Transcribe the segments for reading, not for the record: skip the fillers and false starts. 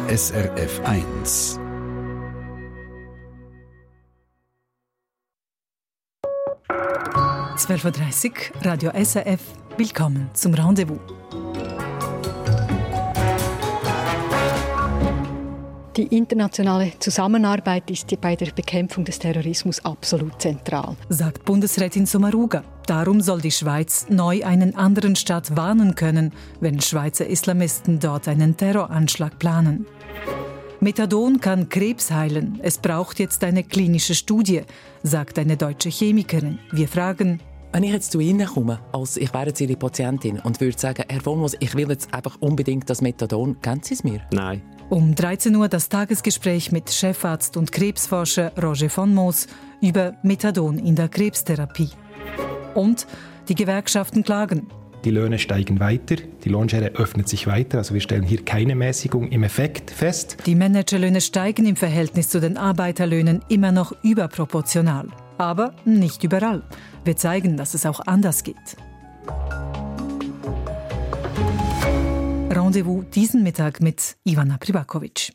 SRF 1. (12:30 Uhr) Radio SRF. Willkommen zum Rendezvous. Die internationale Zusammenarbeit ist bei der Bekämpfung des Terrorismus absolut zentral, sagt Bundesrätin Sommaruga. Darum soll die Schweiz neu einen anderen Staat warnen können, wenn Schweizer Islamisten dort einen Terroranschlag planen. Methadon kann Krebs heilen. Es braucht jetzt eine klinische Studie, sagt eine deutsche Chemikerin. Wir fragen: Wenn ich jetzt zu Ihnen komme, ich wäre jetzt Ihre Patientin und würde sagen, Herr von Moos, ich will jetzt einfach unbedingt das Methadon, kennen Sie es mir? Nein. Um 13 Uhr das Tagesgespräch mit Chefarzt und Krebsforscher Roger von Moos über Methadon in der Krebstherapie. Und die Gewerkschaften klagen. Die Löhne steigen weiter, die Lohnschere öffnet sich weiter, also wir stellen hier keine Mäßigung im Effekt fest. Die Managerlöhne steigen im Verhältnis zu den Arbeiterlöhnen immer noch überproportional. Aber nicht überall. Wir zeigen, dass es auch anders geht. Rendezvous diesen Mittag mit Ivana Pribakovic.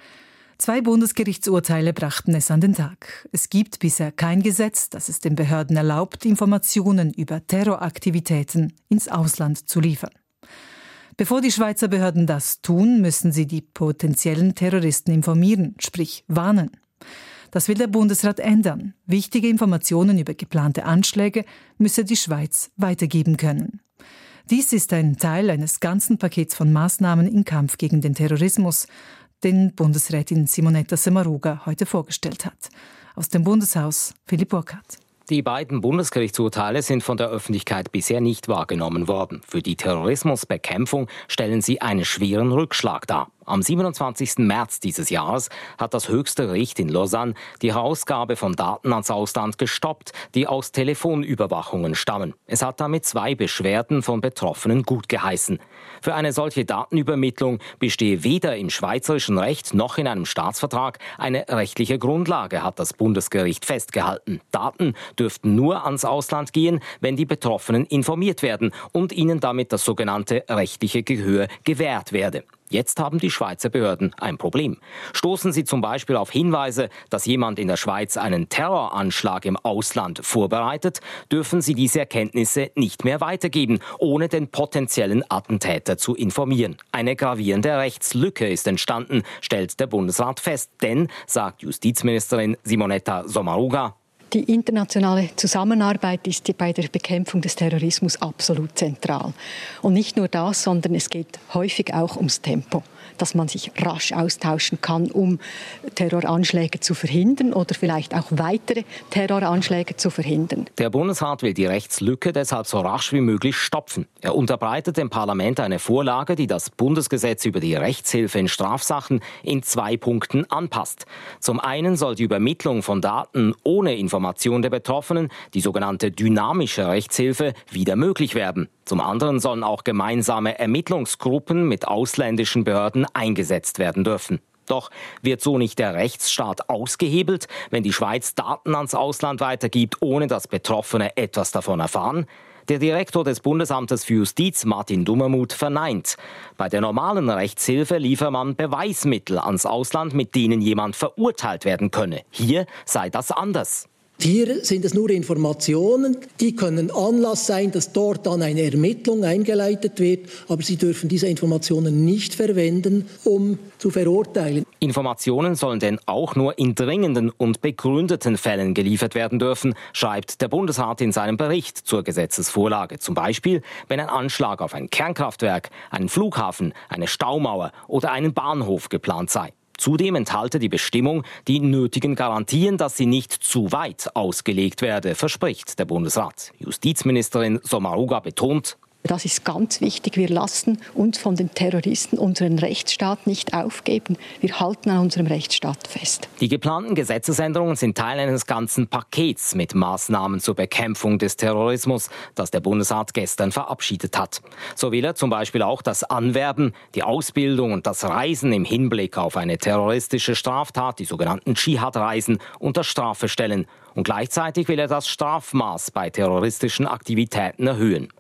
2 Bundesgerichtsurteile brachten es an den Tag. Es gibt bisher kein Gesetz, das es den Behörden erlaubt, Informationen über Terroraktivitäten ins Ausland zu liefern. Bevor die Schweizer Behörden das tun, müssen sie die potenziellen Terroristen informieren, sprich warnen. Das will der Bundesrat ändern. Wichtige Informationen über geplante Anschläge müsse die Schweiz weitergeben können. Dies ist ein Teil eines ganzen Pakets von Maßnahmen im Kampf gegen den Terrorismus, den Bundesrätin Simonetta Sommaruga heute vorgestellt hat. Aus dem Bundeshaus Philipp Burkhardt. Die beiden Bundesgerichtsurteile sind von der Öffentlichkeit bisher nicht wahrgenommen worden. Für die Terrorismusbekämpfung stellen sie einen schweren Rückschlag dar. Am 27. März dieses Jahres hat das höchste Gericht in Lausanne die Herausgabe von Daten ans Ausland gestoppt, die aus Telefonüberwachungen stammen. Es hat damit 2 Beschwerden von Betroffenen gutgeheißen. Für eine solche Datenübermittlung bestehe weder im schweizerischen Recht noch in einem Staatsvertrag eine rechtliche Grundlage, hat das Bundesgericht festgehalten. Daten dürften nur ans Ausland gehen, wenn die Betroffenen informiert werden und ihnen damit das sogenannte rechtliche Gehör gewährt werde. Jetzt haben die Schweizer Behörden ein Problem. Stoßen sie zum Beispiel auf Hinweise, dass jemand in der Schweiz einen Terroranschlag im Ausland vorbereitet, dürfen sie diese Erkenntnisse nicht mehr weitergeben, ohne den potenziellen Attentäter zu informieren. Eine gravierende Rechtslücke ist entstanden, stellt der Bundesrat fest. Denn, sagt Justizministerin Simonetta Sommaruga, die internationale Zusammenarbeit ist bei der Bekämpfung des Terrorismus absolut zentral. Und nicht nur das, sondern es geht häufig auch ums Tempo, dass man sich rasch austauschen kann, um Terroranschläge zu verhindern oder vielleicht auch weitere Terroranschläge zu verhindern. Der Bundesrat will die Rechtslücke deshalb so rasch wie möglich stopfen. Er unterbreitet dem Parlament eine Vorlage, die das Bundesgesetz über die Rechtshilfe in Strafsachen in 2 Punkten anpasst. Zum einen soll die Übermittlung von Daten ohne Information der Betroffenen, die sogenannte dynamische Rechtshilfe, wieder möglich werden. Zum anderen sollen auch gemeinsame Ermittlungsgruppen mit ausländischen Behörden eingesetzt werden dürfen. Doch wird so nicht der Rechtsstaat ausgehebelt, wenn die Schweiz Daten ans Ausland weitergibt, ohne dass Betroffene etwas davon erfahren? Der Direktor des Bundesamtes für Justiz, Martin Dummermuth, verneint. Bei der normalen Rechtshilfe liefert man Beweismittel ans Ausland, mit denen jemand verurteilt werden könne. Hier sei das anders. Hier sind es nur Informationen, die können Anlass sein, dass dort dann eine Ermittlung eingeleitet wird, aber Sie dürfen diese Informationen nicht verwenden, um zu verurteilen. Informationen sollen denn auch nur in dringenden und begründeten Fällen geliefert werden dürfen, schreibt der Bundesrat in seinem Bericht zur Gesetzesvorlage. Zum Beispiel, wenn ein Anschlag auf ein Kernkraftwerk, einen Flughafen, eine Staumauer oder einen Bahnhof geplant sei. Zudem enthalte die Bestimmung die nötigen Garantien, dass sie nicht zu weit ausgelegt werde, verspricht der Bundesrat. Justizministerin Sommaruga betont: Das ist ganz wichtig. Wir lassen uns von den Terroristen unseren Rechtsstaat nicht aufgeben. Wir halten an unserem Rechtsstaat fest. Die geplanten Gesetzesänderungen sind Teil eines ganzen Pakets mit Maßnahmen zur Bekämpfung des Terrorismus, das der Bundesrat gestern verabschiedet hat. So will er zum Beispiel auch das Anwerben, die Ausbildung und das Reisen im Hinblick auf eine terroristische Straftat, die sogenannten Dschihad-Reisen, unter Strafe stellen. Und gleichzeitig will er das Strafmaß bei terroristischen Aktivitäten erhöhen.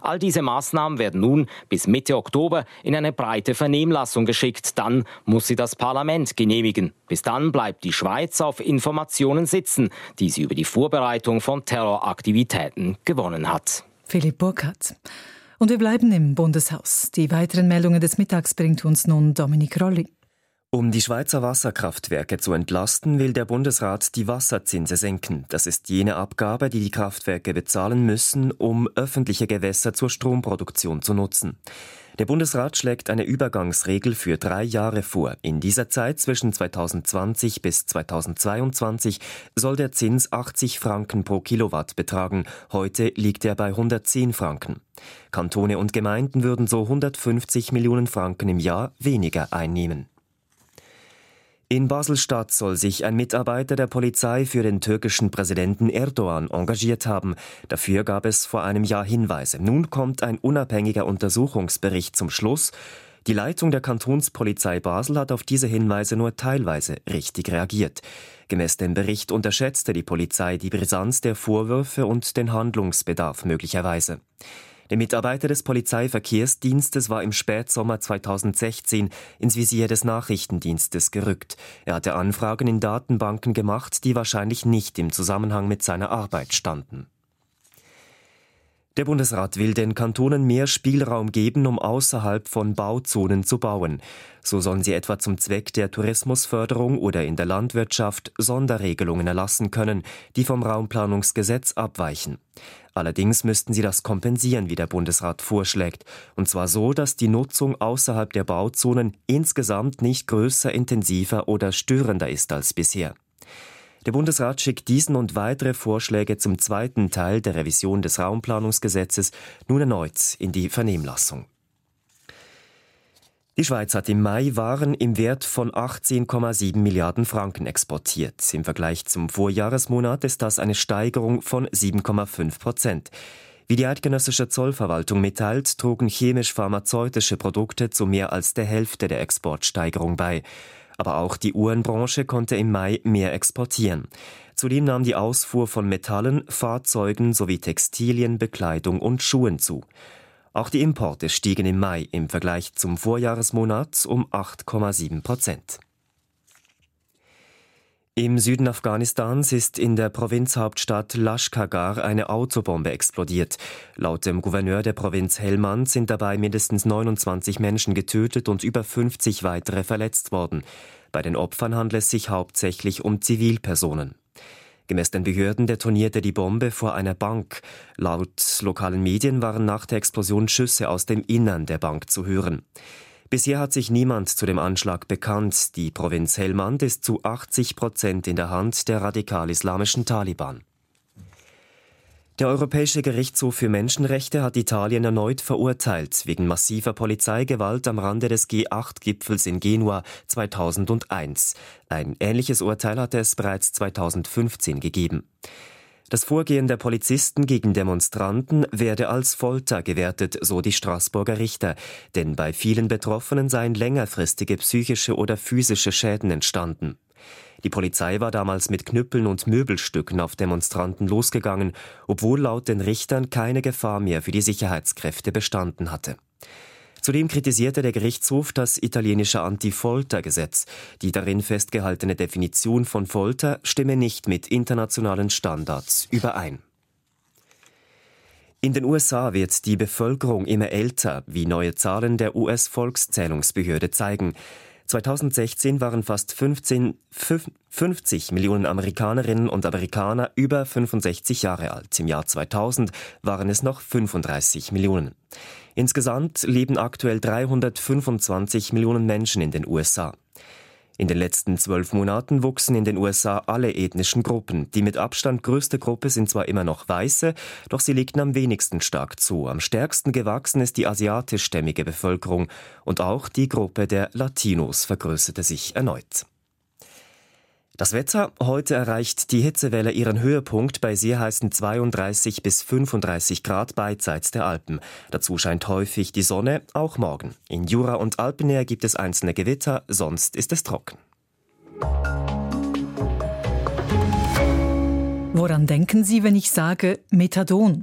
All diese Maßnahmen werden nun bis Mitte Oktober in eine breite Vernehmlassung geschickt. Dann muss sie das Parlament genehmigen. Bis dann bleibt die Schweiz auf Informationen sitzen, die sie über die Vorbereitung von Terroraktivitäten gewonnen hat. Philipp Burkhardt. Und wir bleiben im Bundeshaus. Die weiteren Meldungen des Mittags bringt uns nun Dominik Rolli. Um die Schweizer Wasserkraftwerke zu entlasten, will der Bundesrat die Wasserzinse senken. Das ist jene Abgabe, die die Kraftwerke bezahlen müssen, um öffentliche Gewässer zur Stromproduktion zu nutzen. Der Bundesrat schlägt eine Übergangsregel für 3 Jahre vor. In dieser Zeit zwischen 2020 bis 2022 soll der Zins 80 Franken pro Kilowatt betragen. Heute liegt er bei 110 Franken. Kantone und Gemeinden würden so 150 Millionen Franken im Jahr weniger einnehmen. In Basel-Stadt soll sich ein Mitarbeiter der Polizei für den türkischen Präsidenten Erdogan engagiert haben. Dafür gab es vor einem Jahr Hinweise. Nun kommt ein unabhängiger Untersuchungsbericht zum Schluss. Die Leitung der Kantonspolizei Basel hat auf diese Hinweise nur teilweise richtig reagiert. Gemäß dem Bericht unterschätzte die Polizei die Brisanz der Vorwürfe und den Handlungsbedarf möglicherweise. Der Mitarbeiter des Polizeiverkehrsdienstes war im Spätsommer 2016 ins Visier des Nachrichtendienstes gerückt. Er hatte Anfragen in Datenbanken gemacht, die wahrscheinlich nicht im Zusammenhang mit seiner Arbeit standen. Der Bundesrat will den Kantonen mehr Spielraum geben, um außerhalb von Bauzonen zu bauen. So sollen sie etwa zum Zweck der Tourismusförderung oder in der Landwirtschaft Sonderregelungen erlassen können, die vom Raumplanungsgesetz abweichen. Allerdings müssten sie das kompensieren, wie der Bundesrat vorschlägt. Und zwar so, dass die Nutzung außerhalb der Bauzonen insgesamt nicht größer, intensiver oder störender ist als bisher. Der Bundesrat schickt diesen und weitere Vorschläge zum zweiten Teil der Revision des Raumplanungsgesetzes nun erneut in die Vernehmlassung. Die Schweiz hat im Mai Waren im Wert von 18,7 Milliarden Franken exportiert. Im Vergleich zum Vorjahresmonat ist das eine Steigerung von 7,5%. Wie die eidgenössische Zollverwaltung mitteilt, trugen chemisch-pharmazeutische Produkte zu mehr als der Hälfte der Exportsteigerung bei. Aber auch die Uhrenbranche konnte im Mai mehr exportieren. Zudem nahm die Ausfuhr von Metallen, Fahrzeugen sowie Textilien, Bekleidung und Schuhen zu. Auch die Importe stiegen im Mai im Vergleich zum Vorjahresmonat um 8,7%. Im Süden Afghanistans ist in der Provinzhauptstadt Lashkargah eine Autobombe explodiert. Laut dem Gouverneur der Provinz Helmand sind dabei mindestens 29 Menschen getötet und über 50 weitere verletzt worden. Bei den Opfern handelt es sich hauptsächlich um Zivilpersonen. Gemäß den Behörden detonierte die Bombe vor einer Bank. Laut lokalen Medien waren nach der Explosion Schüsse aus dem Innern der Bank zu hören. Bisher hat sich niemand zu dem Anschlag bekannt. Die Provinz Helmand ist zu 80% in der Hand der radikal-islamischen Taliban. Der Europäische Gerichtshof für Menschenrechte hat Italien erneut verurteilt wegen massiver Polizeigewalt am Rande des G8-Gipfels in Genua 2001. Ein ähnliches Urteil hatte es bereits 2015 gegeben. Das Vorgehen der Polizisten gegen Demonstranten werde als Folter gewertet, so die Straßburger Richter. Denn bei vielen Betroffenen seien längerfristige psychische oder physische Schäden entstanden. Die Polizei war damals mit Knüppeln und Möbelstücken auf Demonstranten losgegangen, obwohl laut den Richtern keine Gefahr mehr für die Sicherheitskräfte bestanden hatte. Zudem kritisierte der Gerichtshof das italienische Anti-Folter-Gesetz. Die darin festgehaltene Definition von Folter stimme nicht mit internationalen Standards überein. In den USA wird die Bevölkerung immer älter, wie neue Zahlen der US-Volkszählungsbehörde zeigen. 2016 waren fast 50 Millionen Amerikanerinnen und Amerikaner über 65 Jahre alt. Im Jahr 2000 waren es noch 35 Millionen. Insgesamt leben aktuell 325 Millionen Menschen in den USA. In den letzten 12 Monaten wuchsen in den USA alle ethnischen Gruppen. Die mit Abstand größte Gruppe sind zwar immer noch Weiße, doch sie legten am wenigsten stark zu. Am stärksten gewachsen ist die asiatischstämmige Bevölkerung und auch die Gruppe der Latinos vergrößerte sich erneut. Das Wetter: Heute erreicht die Hitzewelle ihren Höhepunkt bei sehr heißen 32 bis 35 Grad beidseits der Alpen. Dazu scheint häufig die Sonne, auch morgen. In Jura und Alpennähe gibt es einzelne Gewitter, sonst ist es trocken. Woran denken Sie, wenn ich sage Methadon?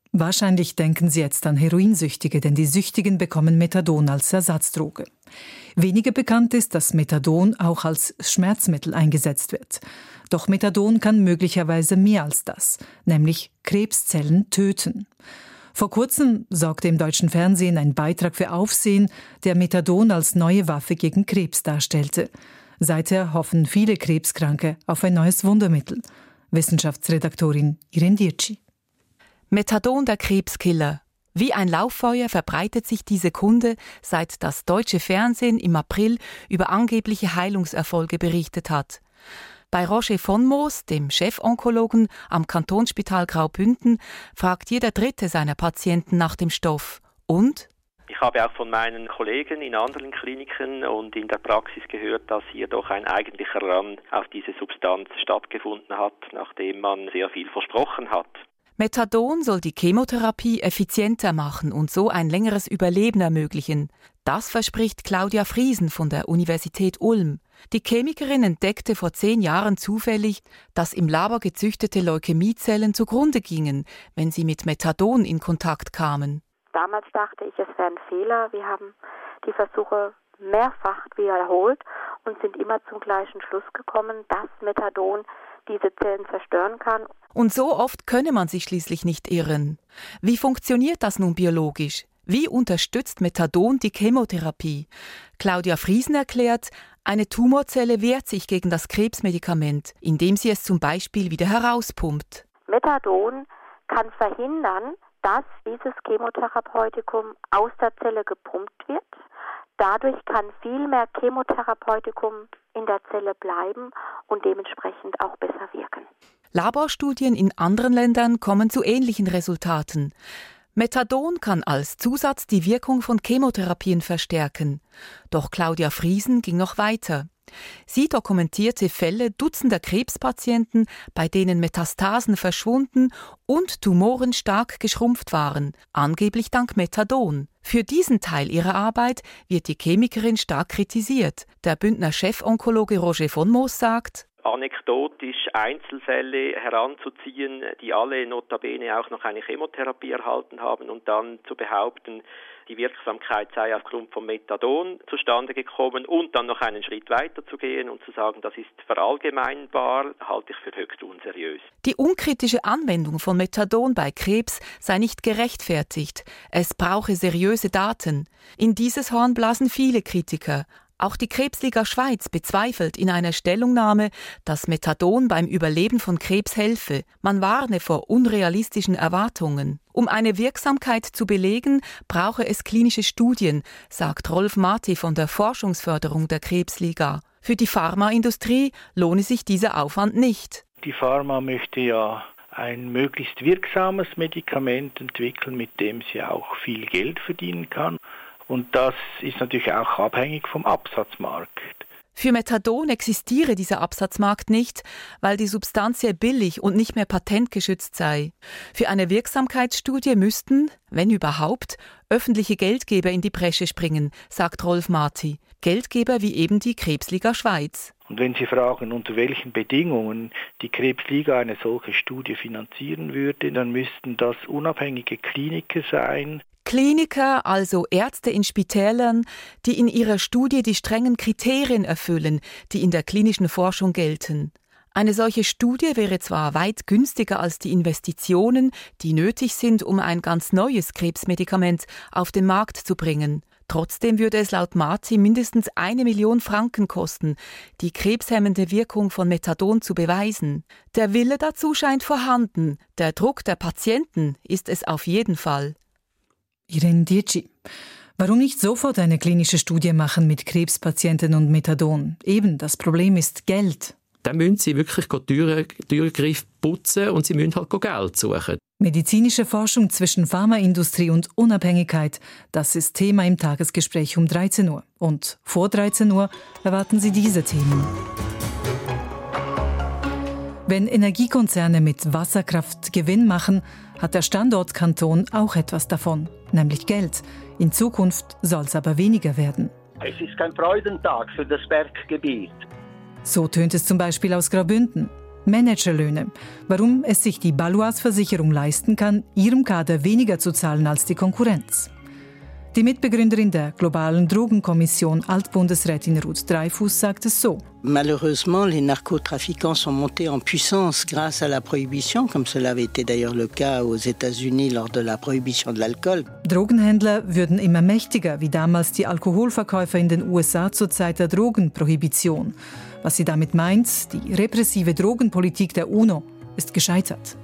Wahrscheinlich denken Sie jetzt an Heroinsüchtige, denn die Süchtigen bekommen Methadon als Ersatzdroge. Weniger bekannt ist, dass Methadon auch als Schmerzmittel eingesetzt wird. Doch Methadon kann möglicherweise mehr als das, nämlich Krebszellen töten. Vor kurzem sorgte im deutschen Fernsehen ein Beitrag für Aufsehen, der Methadon als neue Waffe gegen Krebs darstellte. Seither hoffen viele Krebskranke auf ein neues Wundermittel. Wissenschaftsredaktorin Irene Dirci. Methadon, der Krebskiller. Wie ein Lauffeuer verbreitet sich diese Kunde, seit das deutsche Fernsehen im April über angebliche Heilungserfolge berichtet hat. Bei Roger von Moos, dem Chefonkologen am Kantonsspital Graubünden, fragt jeder Dritte seiner Patienten nach dem Stoff. Und? Ich habe auch von meinen Kollegen in anderen Kliniken und in der Praxis gehört, dass hier doch ein eigentlicher Run auf diese Substanz stattgefunden hat, nachdem man sehr viel versprochen hat. Methadon soll die Chemotherapie effizienter machen und so ein längeres Überleben ermöglichen. Das verspricht Claudia Friesen von der Universität Ulm. Die Chemikerin entdeckte vor 10 Jahren zufällig, dass im Labor gezüchtete Leukämiezellen zugrunde gingen, wenn sie mit Methadon in Kontakt kamen. Damals dachte ich, es wäre ein Fehler. Wir haben die Versuche mehrfach wiederholt und sind immer zum gleichen Schluss gekommen, dass Methadon diese Zellen zerstören kann. Und so oft könne man sich schließlich nicht irren. Wie funktioniert das nun biologisch? Wie unterstützt Methadon die Chemotherapie? Claudia Friesen erklärt, eine Tumorzelle wehrt sich gegen das Krebsmedikament, indem sie es zum Beispiel wieder herauspumpt. Methadon kann verhindern, dass dieses Chemotherapeutikum aus der Zelle gepumpt wird. Dadurch kann viel mehr Chemotherapeutikum in der Zelle bleiben und dementsprechend auch besser wirken. Laborstudien in anderen Ländern kommen zu ähnlichen Resultaten. Methadon kann als Zusatz die Wirkung von Chemotherapien verstärken. Doch Claudia Friesen ging noch weiter. Sie dokumentierte Fälle dutzender Krebspatienten, bei denen Metastasen verschwunden und Tumoren stark geschrumpft waren, angeblich dank Methadon. Für diesen Teil ihrer Arbeit wird die Chemikerin stark kritisiert. Der Bündner Chefonkologe Roger von Moos sagt: Anekdotisch Einzelfälle heranzuziehen, die alle notabene auch noch eine Chemotherapie erhalten haben und dann zu behaupten, die Wirksamkeit sei aufgrund von Methadon zustande gekommen und dann noch einen Schritt weiter zu gehen und zu sagen, das ist verallgemeinbar, halte ich für höchst unseriös. Die unkritische Anwendung von Methadon bei Krebs sei nicht gerechtfertigt. Es brauche seriöse Daten. In dieses Horn blasen viele Kritiker. Auch die Krebsliga Schweiz bezweifelt in einer Stellungnahme, dass Methadon beim Überleben von Krebs helfe. Man warne vor unrealistischen Erwartungen. Um eine Wirksamkeit zu belegen, brauche es klinische Studien, sagt Rolf Marti von der Forschungsförderung der Krebsliga. Für die Pharmaindustrie lohne sich dieser Aufwand nicht. Die Pharma möchte ja ein möglichst wirksames Medikament entwickeln, mit dem sie auch viel Geld verdienen kann. Und das ist natürlich auch abhängig vom Absatzmarkt. Für Methadon existiere dieser Absatzmarkt nicht, weil die Substanz sehr billig und nicht mehr patentgeschützt sei. Für eine Wirksamkeitsstudie müssten, wenn überhaupt, öffentliche Geldgeber in die Bresche springen, sagt Rolf Marti. Geldgeber wie eben die Krebsliga Schweiz. Und wenn Sie fragen, unter welchen Bedingungen die Krebsliga eine solche Studie finanzieren würde, dann müssten das unabhängige Kliniker sein. Kliniker, also Ärzte in Spitälern, die in ihrer Studie die strengen Kriterien erfüllen, die in der klinischen Forschung gelten. Eine solche Studie wäre zwar weit günstiger als die Investitionen, die nötig sind, um ein ganz neues Krebsmedikament auf den Markt zu bringen. Trotzdem würde es laut Marti mindestens 1 Million Franken kosten, die krebshemmende Wirkung von Methadon zu beweisen. Der Wille dazu scheint vorhanden, der Druck der Patienten ist es auf jeden Fall. Irene Dirci. Warum nicht sofort eine klinische Studie machen mit Krebspatienten und Methadon? Eben, das Problem ist Geld. Dann müssen sie wirklich Türgriff putzen und sie müssen halt Geld suchen. Medizinische Forschung zwischen Pharmaindustrie und Unabhängigkeit, das ist Thema im Tagesgespräch um 13 Uhr. Und vor 13 Uhr erwarten Sie diese Themen. Wenn Energiekonzerne mit Wasserkraft Gewinn machen, hat der Standortkanton auch etwas davon, nämlich Geld. In Zukunft soll es aber weniger werden. Es ist kein Freudentag für das Berggebiet. So tönt es zum Beispiel aus Graubünden. Managerlöhne. Warum es sich die Baloise Versicherung leisten kann, ihrem Kader weniger zu zahlen als die Konkurrenz. Die Mitbegründerin der globalen Drogenkommission, Altbundesrätin Ruth Dreifuss, sagt es so. Malheureusement, les narcotrafiquants sont montés en puissance grâce à la prohibition, comme cela avait été d'ailleurs le cas aux États-Unis lors de la prohibition de l'alcool. Drogenhändler würden immer mächtiger, wie damals die Alkoholverkäufer in den USA zur Zeit der Drogenprohibition. Was sie damit meint, die repressive Drogenpolitik der UNO ist gescheitert.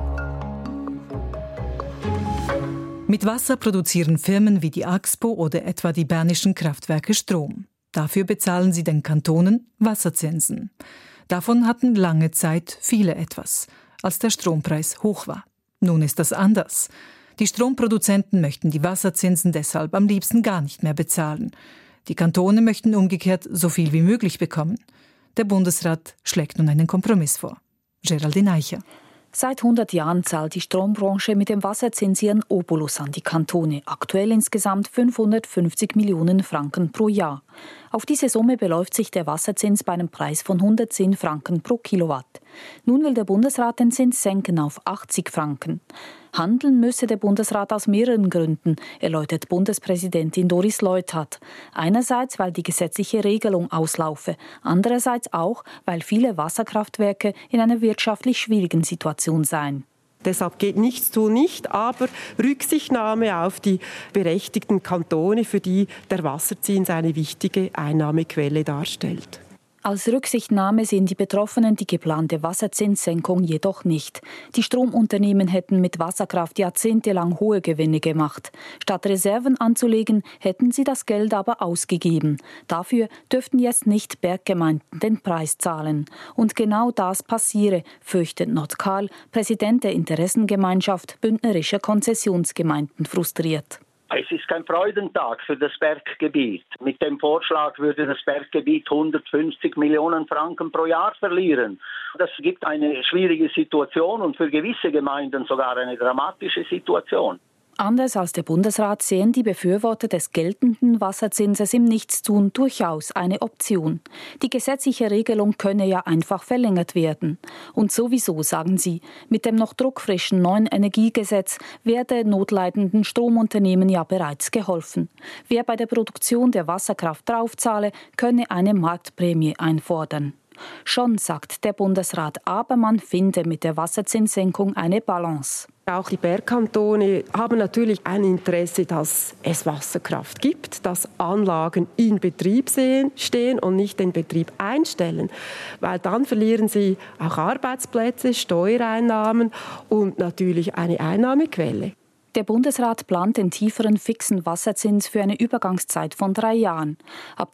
Mit Wasser produzieren Firmen wie die Axpo oder etwa die Bernischen Kraftwerke Strom. Dafür bezahlen sie den Kantonen Wasserzinsen. Davon hatten lange Zeit viele etwas, als der Strompreis hoch war. Nun ist das anders. Die Stromproduzenten möchten die Wasserzinsen deshalb am liebsten gar nicht mehr bezahlen. Die Kantone möchten umgekehrt so viel wie möglich bekommen. Der Bundesrat schlägt nun einen Kompromiss vor. Geraldine Eicher. Seit 100 Jahren zahlt die Strombranche mit dem Wasserzins ihren Obolus an die Kantone. Aktuell insgesamt 550 Millionen Franken pro Jahr. Auf diese Summe beläuft sich der Wasserzins bei einem Preis von 110 Franken pro Kilowatt. Nun will der Bundesrat den Zins senken auf 80 Franken. Handeln müsse der Bundesrat aus mehreren Gründen, erläutert Bundespräsidentin Doris Leuthard. Einerseits, weil die gesetzliche Regelung auslaufe, andererseits auch, weil viele Wasserkraftwerke in einer wirtschaftlich schwierigen Situation seien. Deshalb geht Nichtstun nicht, aber Rücksichtnahme auf die berechtigten Kantone, für die der Wasserzins eine wichtige Einnahmequelle darstellt. Als Rücksichtnahme sehen die Betroffenen die geplante Wasserzinssenkung jedoch nicht. Die Stromunternehmen hätten mit Wasserkraft jahrzehntelang hohe Gewinne gemacht. Statt Reserven anzulegen, hätten sie das Geld aber ausgegeben. Dafür dürften jetzt nicht Berggemeinden den Preis zahlen. Und genau das passiere, fürchtet Not Karl, Präsident der Interessengemeinschaft Bündnerischer Konzessionsgemeinden, frustriert. Es ist kein Freudentag für das Berggebiet. Mit dem Vorschlag würde das Berggebiet 150 Millionen Franken pro Jahr verlieren. Das gibt eine schwierige Situation und für gewisse Gemeinden sogar eine dramatische Situation. Anders als der Bundesrat sehen die Befürworter des geltenden Wasserzinses im Nichtstun durchaus eine Option. Die gesetzliche Regelung könne ja einfach verlängert werden. Und sowieso, sagen sie, mit dem noch druckfrischen neuen Energiegesetz werde notleidenden Stromunternehmen ja bereits geholfen. Wer bei der Produktion der Wasserkraft draufzahle, könne eine Marktprämie einfordern. Schon, sagt der Bundesrat, aber man finde mit der Wasserzinssenkung eine Balance. Auch die Bergkantone haben natürlich ein Interesse, dass es Wasserkraft gibt, dass Anlagen in Betrieb stehen und nicht den Betrieb einstellen. Weil dann verlieren sie auch Arbeitsplätze, Steuereinnahmen und natürlich eine Einnahmequelle. Der Bundesrat plant den tieferen fixen Wasserzins für eine Übergangszeit von 3 Jahren. Ab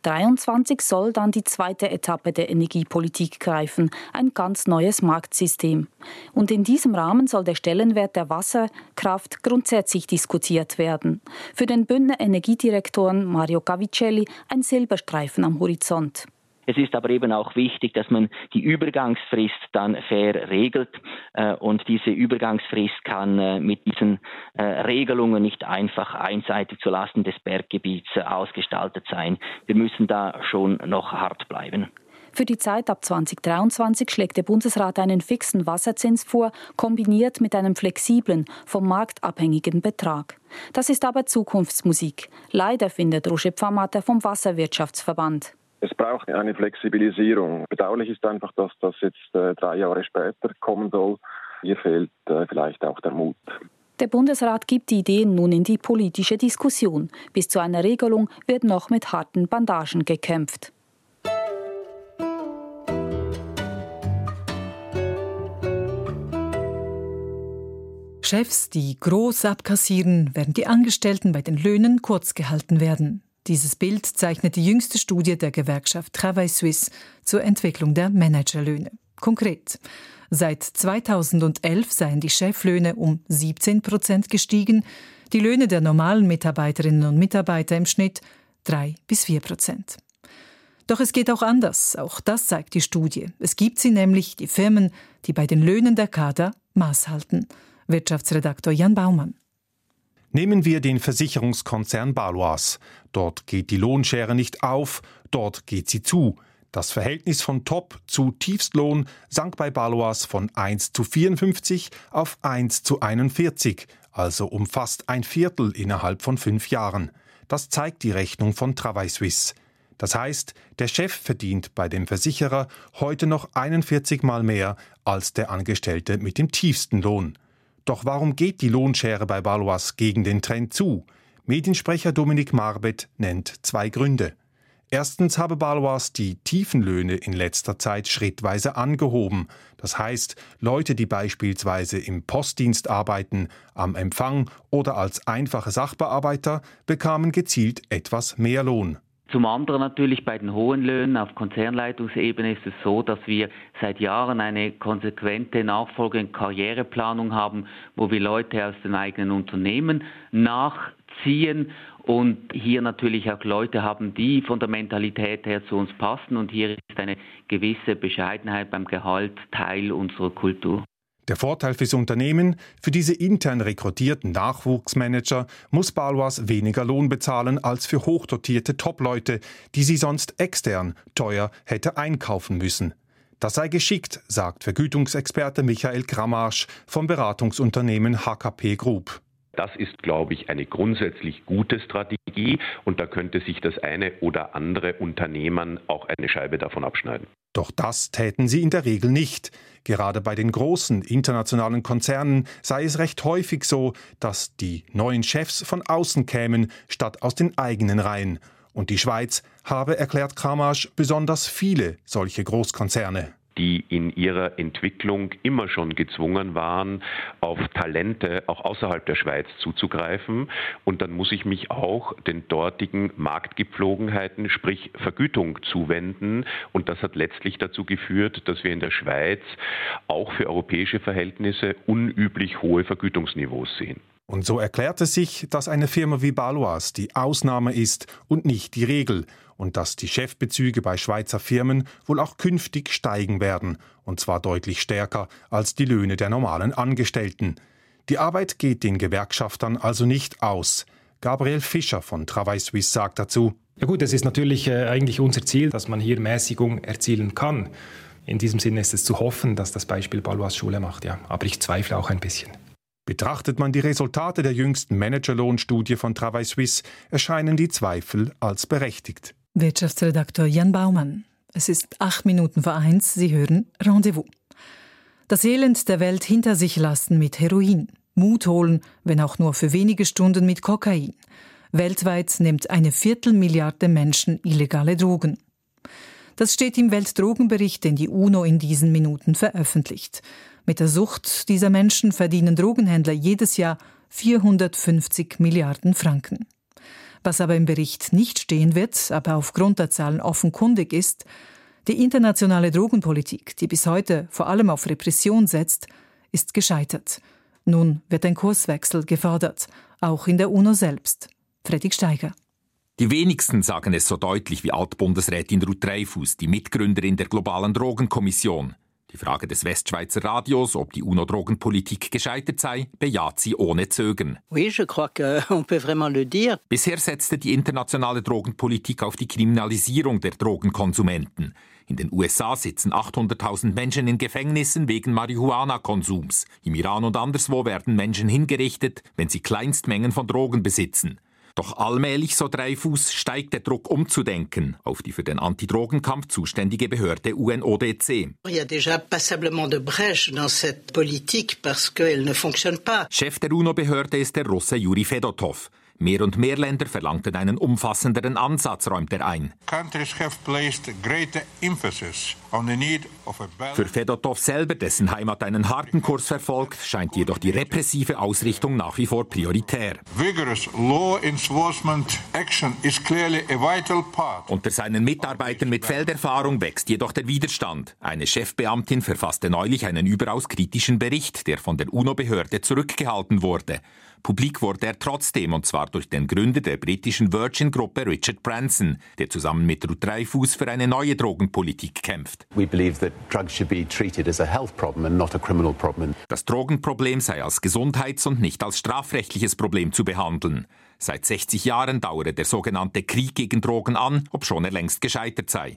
2023 soll dann die zweite Etappe der Energiepolitik greifen, ein ganz neues Marktsystem. Und in diesem Rahmen soll der Stellenwert der Wasserkraft grundsätzlich diskutiert werden. Für den Bündner Energiedirektoren Mario Cavicelli ein Silberstreifen am Horizont. Es ist aber eben auch wichtig, dass man die Übergangsfrist dann fair regelt. Und diese Übergangsfrist kann mit diesen Regelungen nicht einfach einseitig zulasten des Berggebiets ausgestaltet sein. Wir müssen da schon noch hart bleiben. Für die Zeit ab 2023 schlägt der Bundesrat einen fixen Wasserzins vor, kombiniert mit einem flexiblen, vom Markt abhängigen Betrag. Das ist aber Zukunftsmusik. Leider findet Roger Pfammatter vom Wasserwirtschaftsverband. Es braucht eine Flexibilisierung. Bedauerlich ist einfach, dass das jetzt 3 Jahre später kommen soll. Hier fehlt vielleicht auch der Mut. Der Bundesrat gibt die Ideen nun in die politische Diskussion. Bis zu einer Regelung wird noch mit harten Bandagen gekämpft. Chefs, die groß abkassieren, während die Angestellten bei den Löhnen kurz gehalten werden. Dieses Bild zeichnet die jüngste Studie der Gewerkschaft Travail Suisse zur Entwicklung der Managerlöhne. Konkret: Seit 2011 seien die Cheflöhne um 17% gestiegen, die Löhne der normalen Mitarbeiterinnen und Mitarbeiter im Schnitt 3-4%. Doch es geht auch anders, auch das zeigt die Studie. Es gibt sie nämlich, die Firmen, die bei den Löhnen der Kader Maß halten. Wirtschaftsredaktor Jan Baumann. Nehmen wir den Versicherungskonzern Baloise. Dort geht die Lohnschere nicht auf, dort geht sie zu. Das Verhältnis von Top- zu Tiefstlohn sank bei Baloise von 1:54 auf 1:41, also um fast ein Viertel innerhalb von 5 Jahren. Das zeigt die Rechnung von Travail Suisse. Das heißt, der Chef verdient bei dem Versicherer heute noch 41 Mal mehr als der Angestellte mit dem tiefsten Lohn. Doch warum geht die Lohnschere bei Baloise gegen den Trend zu? Mediensprecher Dominique Marbet nennt 2 Gründe. Erstens habe Baloise die tiefen Löhne in letzter Zeit schrittweise angehoben. Das heißt, Leute, die beispielsweise im Postdienst arbeiten, am Empfang oder als einfache Sachbearbeiter, bekamen gezielt etwas mehr Lohn. Zum anderen natürlich bei den hohen Löhnen auf Konzernleitungsebene ist es so, dass wir seit Jahren eine konsequente Nachfolge- und Karriereplanung haben, wo wir Leute aus den eigenen Unternehmen nachziehen und hier natürlich auch Leute haben, die von der Mentalität her zu uns passen. Und hier ist eine gewisse Bescheidenheit beim Gehalt Teil unserer Kultur. Der Vorteil fürs Unternehmen: Für diese intern rekrutierten Nachwuchsmanager muss Baloise weniger Lohn bezahlen als für hochdotierte Top-Leute, die sie sonst extern teuer hätte einkaufen müssen. Das sei geschickt, sagt Vergütungsexperte Michael Kramarsch vom Beratungsunternehmen HKP Group. Das ist, glaube ich, eine grundsätzlich gute Strategie und da könnte sich das eine oder andere Unternehmen auch eine Scheibe davon abschneiden. Doch das täten sie in der Regel nicht. Gerade bei den großen internationalen Konzernen sei es recht häufig so, dass die neuen Chefs von außen kämen, statt aus den eigenen Reihen. Und die Schweiz habe, erklärt Kramarsch, besonders viele solche Großkonzerne, die in ihrer Entwicklung immer schon gezwungen waren, auf Talente auch außerhalb der Schweiz zuzugreifen. Und dann muss ich mich auch den dortigen Marktgepflogenheiten, sprich Vergütung, zuwenden. Und das hat letztlich dazu geführt, dass wir in der Schweiz auch für europäische Verhältnisse unüblich hohe Vergütungsniveaus sehen. Und so erklärte sich, dass eine Firma wie Baloise die Ausnahme ist und nicht die Regel und dass die Chefbezüge bei Schweizer Firmen wohl auch künftig steigen werden, und zwar deutlich stärker als die Löhne der normalen Angestellten. Die Arbeit geht den Gewerkschaftern also nicht aus. Gabriel Fischer von Travail Suisse sagt dazu: Ja gut, es ist natürlich eigentlich unser Ziel, dass man hier Mäßigung erzielen kann. In diesem Sinne ist es zu hoffen, dass das Beispiel Baloise Schule macht, ja. Aber ich zweifle auch ein bisschen. Betrachtet man die Resultate der jüngsten Managerlohnstudie von Travail Suisse, erscheinen die Zweifel als berechtigt. Wirtschaftsredakteur Jan Baumann. Es ist 1:08. Sie hören Rendezvous. Das Elend der Welt hinter sich lassen mit Heroin. Mut holen, wenn auch nur für wenige Stunden mit Kokain. Weltweit nimmt 1/4 Milliarde Menschen illegale Drogen. Das steht im Weltdrogenbericht, den die UNO in diesen Minuten veröffentlicht. Mit der Sucht dieser Menschen verdienen Drogenhändler jedes Jahr 450 Milliarden Franken. Was aber im Bericht nicht stehen wird, aber aufgrund der Zahlen offenkundig ist: Die internationale Drogenpolitik, die bis heute vor allem auf Repression setzt, ist gescheitert. Nun wird ein Kurswechsel gefordert, auch in der UNO selbst. Fredrik Steiger. Die wenigsten sagen es so deutlich wie Altbundesrätin Ruth Dreifuss, die Mitgründerin der globalen Drogenkommission. Die Frage des Westschweizer Radios, ob die UNO-Drogenpolitik gescheitert sei, bejaht sie ohne Zögern. Oui, je crois qu'on peut vraiment le dire. Bisher setzte die internationale Drogenpolitik auf die Kriminalisierung der Drogenkonsumenten. In den USA sitzen 800.000 Menschen in Gefängnissen wegen Marihuana-Konsums. Im Iran und anderswo werden Menschen hingerichtet, wenn sie Kleinstmengen von Drogen besitzen. Doch allmählich, so Dreifuss, steigt der Druck umzudenken auf die für den Antidrogenkampf zuständige Behörde UNODC. Il y a déjà passablement de brèches dans cette politique parce qu'elle ne fonctionne pas. Chef der UNO-Behörde ist der Russe Juri Fedotov. Mehr und mehr Länder verlangten einen umfassenderen Ansatz, räumt er ein. Für Fedotov selber, dessen Heimat einen harten Kurs verfolgt, scheint jedoch die repressive Ausrichtung nach wie vor prioritär. Unter seinen Mitarbeitern mit Felderfahrung wächst jedoch der Widerstand. Eine Chefbeamtin verfasste neulich einen überaus kritischen Bericht, der von der UNO-Behörde zurückgehalten wurde. Publik wurde er trotzdem, und zwar durch den Gründer der britischen Virgin-Gruppe Richard Branson, der zusammen mit Ruth Dreifuss für eine neue Drogenpolitik kämpft. Das Drogenproblem sei als Gesundheits- und nicht als strafrechtliches Problem zu behandeln. Seit 60 Jahren dauere der sogenannte Krieg gegen Drogen an, obschon er längst gescheitert sei.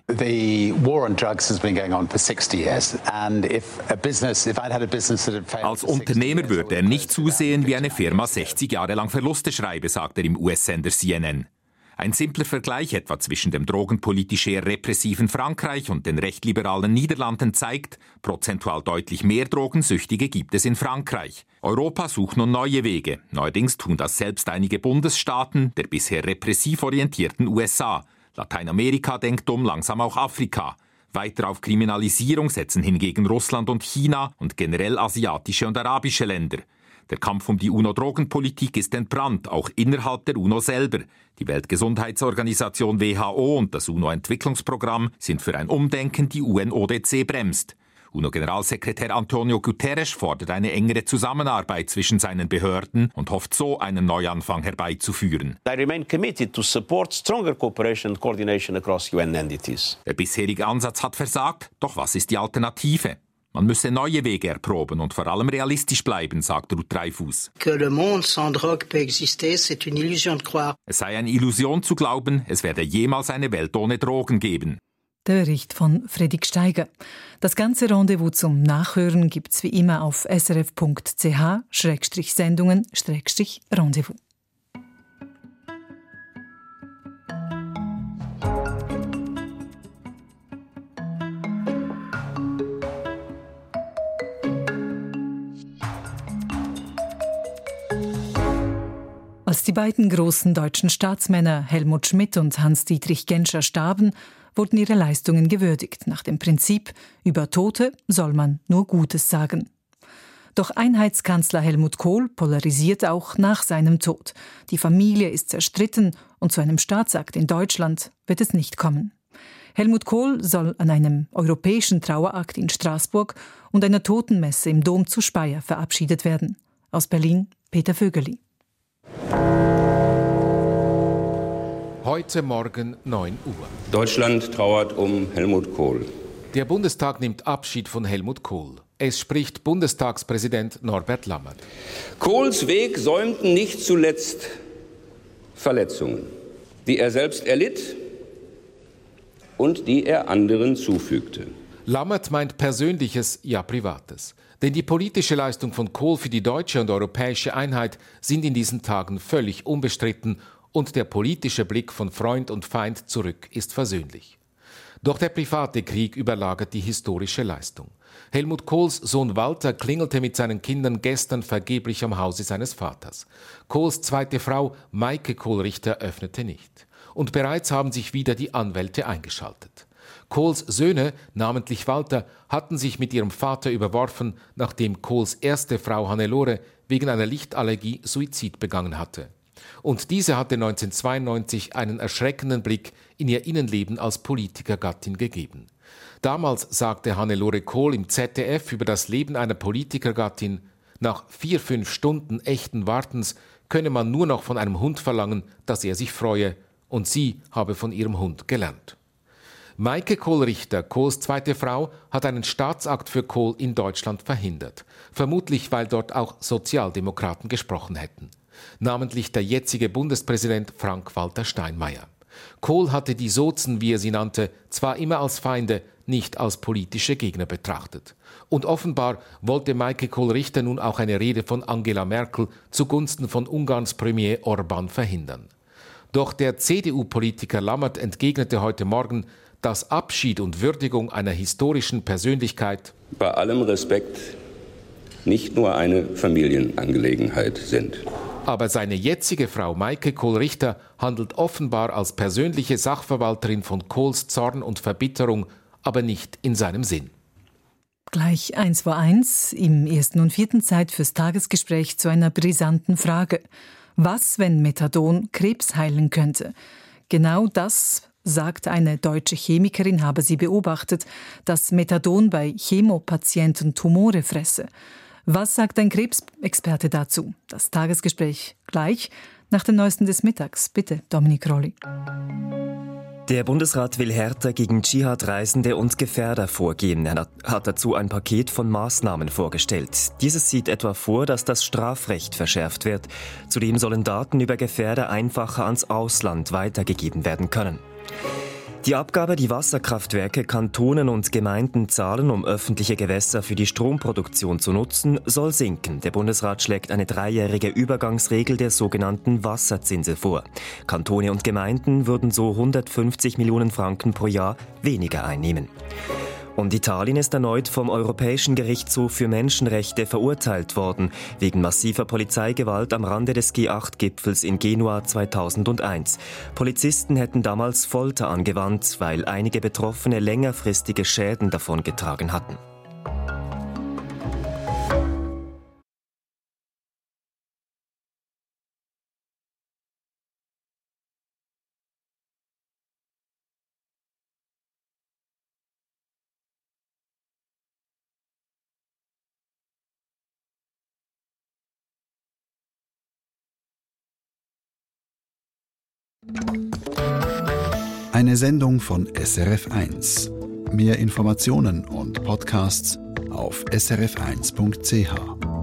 Als Unternehmer würde er nicht zusehen, wie eine Firma 60 Jahre lang Verluste schreibe, sagt er im US-Sender CNN. Ein simpler Vergleich etwa zwischen dem drogenpolitisch eher repressiven Frankreich und den rechtliberalen Niederlanden zeigt, prozentual deutlich mehr Drogensüchtige gibt es in Frankreich. Europa sucht nun neue Wege. Neuerdings tun das selbst einige Bundesstaaten der bisher repressiv orientierten USA. Lateinamerika denkt langsam auch Afrika. Weiter auf Kriminalisierung setzen hingegen Russland und China und generell asiatische und arabische Länder. Der Kampf um die UNO-Drogenpolitik ist entbrannt, auch innerhalb der UNO selber. Die Weltgesundheitsorganisation WHO und das UNO-Entwicklungsprogramm sind für ein Umdenken, die UNODC bremst. UNO-Generalsekretär Antonio Guterres fordert eine engere Zusammenarbeit zwischen seinen Behörden und hofft so, einen Neuanfang herbeizuführen. I remain committed to support stronger cooperation and coordination across UN entities. Der bisherige Ansatz hat versagt, doch was ist die Alternative? Man müsse neue Wege erproben und vor allem realistisch bleiben, sagt Ruth Dreifuss. Es sei eine Illusion zu glauben, es werde jemals eine Welt ohne Drogen geben. Der Bericht von Fredrik Steiger. Das ganze Rendezvous zum Nachhören gibt's wie immer auf srf.ch/sendungen/Rendezvous. Als die beiden großen deutschen Staatsmänner Helmut Schmidt und Hans-Dietrich Genscher starben, wurden ihre Leistungen gewürdigt, nach dem Prinzip, über Tote soll man nur Gutes sagen. Doch Einheitskanzler Helmut Kohl polarisiert auch nach seinem Tod. Die Familie ist zerstritten und zu einem Staatsakt in Deutschland wird es nicht kommen. Helmut Kohl soll an einem europäischen Trauerakt in Straßburg und einer Totenmesse im Dom zu Speyer verabschiedet werden. Aus Berlin, Peter Vögeli. Heute Morgen 9 Uhr. Deutschland trauert um Helmut Kohl. Der Bundestag nimmt Abschied von Helmut Kohl. Es spricht Bundestagspräsident Norbert Lammert. Kohls Weg säumten nicht zuletzt Verletzungen, die er selbst erlitt und die er anderen zufügte. Lammert meint Persönliches, ja Privates. Denn die politische Leistung von Kohl für die deutsche und europäische Einheit sind in diesen Tagen völlig unbestritten und der politische Blick von Freund und Feind zurück ist versöhnlich. Doch der private Krieg überlagert die historische Leistung. Helmut Kohls Sohn Walter klingelte mit seinen Kindern gestern vergeblich am Hause seines Vaters. Kohls zweite Frau, Maike Kohl-Richter, öffnete nicht. Und bereits haben sich wieder die Anwälte eingeschaltet. Kohls Söhne, namentlich Walter, hatten sich mit ihrem Vater überworfen, nachdem Kohls erste Frau Hannelore wegen einer Lichtallergie Suizid begangen hatte. Und diese hatte 1992 einen erschreckenden Blick in ihr Innenleben als Politikergattin gegeben. Damals sagte Hannelore Kohl im ZDF über das Leben einer Politikergattin: Nach 4-5 Stunden echten Wartens könne man nur noch von einem Hund verlangen, dass er sich freue, und sie habe von ihrem Hund gelernt. Maike Kohl-Richter, Kohls zweite Frau, hat einen Staatsakt für Kohl in Deutschland verhindert. Vermutlich, weil dort auch Sozialdemokraten gesprochen hätten. Namentlich der jetzige Bundespräsident Frank-Walter Steinmeier. Kohl hatte die Sozen, wie er sie nannte, zwar immer als Feinde, nicht als politische Gegner betrachtet. Und offenbar wollte Maike Kohl-Richter nun auch eine Rede von Angela Merkel zugunsten von Ungarns Premier Orbán verhindern. Doch der CDU-Politiker Lammert entgegnete heute Morgen, dass Abschied und Würdigung einer historischen Persönlichkeit bei allem Respekt nicht nur eine Familienangelegenheit sind. Aber seine jetzige Frau Maike Kohl-Richter handelt offenbar als persönliche Sachverwalterin von Kohls Zorn und Verbitterung, aber nicht in seinem Sinn. Gleich 1 vor 1 im ersten und vierten Zeit fürs Tagesgespräch zu einer brisanten Frage. Was, wenn Methadon Krebs heilen könnte? Genau das sagt eine deutsche Chemikerin, habe sie beobachtet, dass Methadon bei Chemopatienten Tumore fresse. Was sagt ein Krebsexperte dazu? Das Tagesgespräch gleich nach dem Neuesten des Mittags. Bitte, Dominik Rolli. Der Bundesrat will härter gegen Dschihad-Reisende und Gefährder vorgehen. Er hat dazu ein Paket von Maßnahmen vorgestellt. Dieses sieht etwa vor, dass das Strafrecht verschärft wird. Zudem sollen Daten über Gefährder einfacher ans Ausland weitergegeben werden können. Die Abgabe, die Wasserkraftwerke, Kantonen und Gemeinden zahlen, um öffentliche Gewässer für die Stromproduktion zu nutzen, soll sinken. Der Bundesrat schlägt eine 3-jährige Übergangsregel der sogenannten Wasserzinse vor. Kantone und Gemeinden würden so 150 Millionen Franken pro Jahr weniger einnehmen. Und Italien ist erneut vom Europäischen Gerichtshof für Menschenrechte verurteilt worden, wegen massiver Polizeigewalt am Rande des G8-Gipfels in Genua 2001. Polizisten hätten damals Folter angewandt, weil einige Betroffene längerfristige Schäden davongetragen hatten. Eine Sendung von SRF1. Mehr Informationen und Podcasts auf srf1.ch.